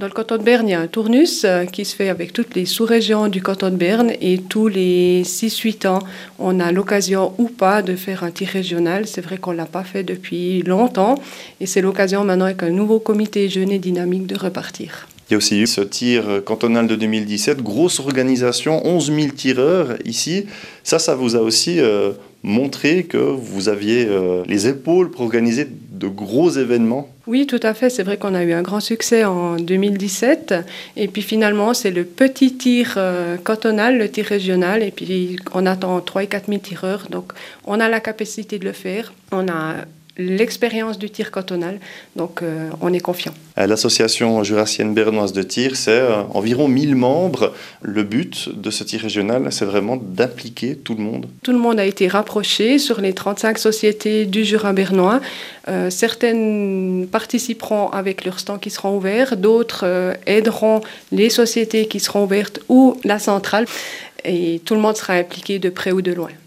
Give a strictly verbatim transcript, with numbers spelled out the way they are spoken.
Dans le canton de Berne, il y a un tournus euh, qui se fait avec toutes les sous-régions du canton de Berne et tous les six huit ans, on a l'occasion ou pas de faire un tir régional. C'est vrai qu'on ne l'a pas fait depuis longtemps et c'est l'occasion maintenant avec un nouveau comité jeune et dynamique de repartir. Il y a aussi eu ce tir cantonal de deux mille dix-sept, grosse organisation, onze mille tireurs ici. Ça, ça vous a aussi euh, montré que vous aviez euh, les épaules pour organiser de gros événements. Oui, tout à fait. C'est vrai qu'on a eu un grand succès en deux mille dix-sept. Et puis finalement, c'est le petit tir euh, cantonal, le tir régional. Et puis on attend trois et quatre mille tireurs. Donc on a la capacité de le faire. On a l'expérience du tir cantonal, donc euh, on est confiant. L'association jurassienne bernoise de tir, c'est euh, environ mille membres. Le but de ce tir régional, c'est vraiment d'impliquer tout le monde. Tout le monde a été rapproché sur les trente-cinq sociétés du Jura bernois. Euh, certaines participeront avec leurs stands qui seront ouverts, d'autres euh, aideront les sociétés qui seront ouvertes ou la centrale. Et tout le monde sera impliqué de près ou de loin.